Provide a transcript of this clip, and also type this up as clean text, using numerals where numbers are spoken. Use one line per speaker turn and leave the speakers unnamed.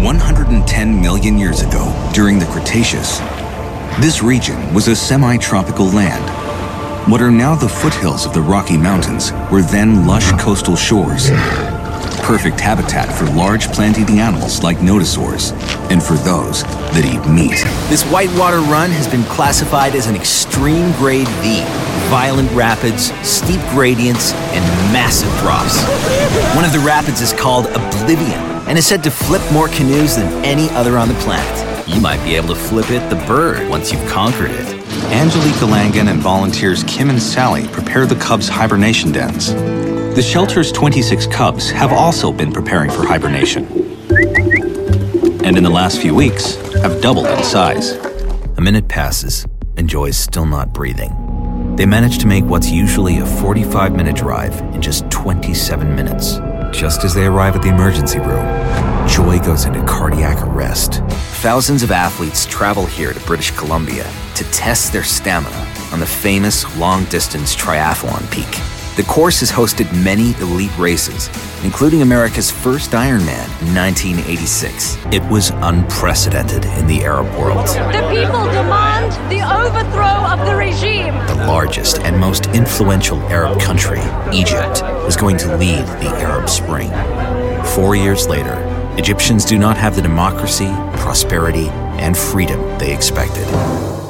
110 million years ago, during the Cretaceous, this region was a semi-tropical land. What are now the foothills of the Rocky Mountains were then lush coastal shores, perfect habitat for large plant-eating animals like nodosaurs, and for those that eat meat.
This whitewater run has been classified as an extreme grade V. Violent rapids, steep gradients, and massive drops. One of the rapids is called Oblivion and is said to flip more canoes than any other on the planet. You might be able to flip it the bird once you've conquered it.
Angelica Langan and volunteers Kim and Sally prepare the cubs' hibernation dens. The shelter's 26 cubs have also been preparing for hibernation, and in the last few weeks have doubled in size.
A minute passes, and Joy's still not breathing. They manage to make what's usually a 45-minute drive in just 27 minutes. Just as they arrive at the emergency room, Joy goes into cardiac arrest. Thousands of athletes travel here to British Columbia to test their stamina on the famous long-distance triathlon peak. The course has hosted many elite races, including America's first Ironman in 1986. It was unprecedented in the Arab world.
The people demand the overthrow of the regime.
The largest and most influential Arab country, Egypt, was going to lead the Arab Spring. 4 years later, Egyptians do not have the democracy, prosperity, and freedom they expected.